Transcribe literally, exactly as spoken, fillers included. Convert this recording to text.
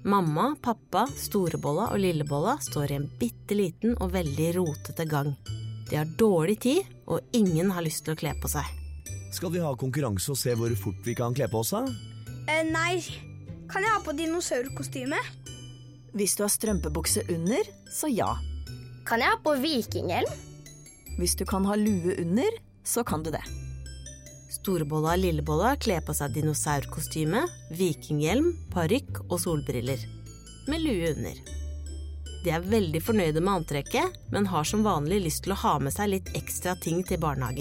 Mamma, pappa, Storebolla og Lillebolla står i en bitteliten og veldig rotete gang. De har dårlig tid, og ingen har lyst til å kle på seg. Skal vi ha konkurranse og se hvor fort vi kan kle på oss da? Eh, nei, kan jeg ha på dinosaurkostyme? Hvis du har strømpebukse under, så ja. Kan jeg ha på vikinghjelm? Hvis du kan ha lue under, så kan du det. Storebolla og Lillebolla kler på seg dinosaurkostyme, vikinghjelm, parykk og solbriller. Med lue under. De er veldig fornøyde med antrekket, men har som vanlig lyst til å ha med seg litt ekstra ting til barnehagen.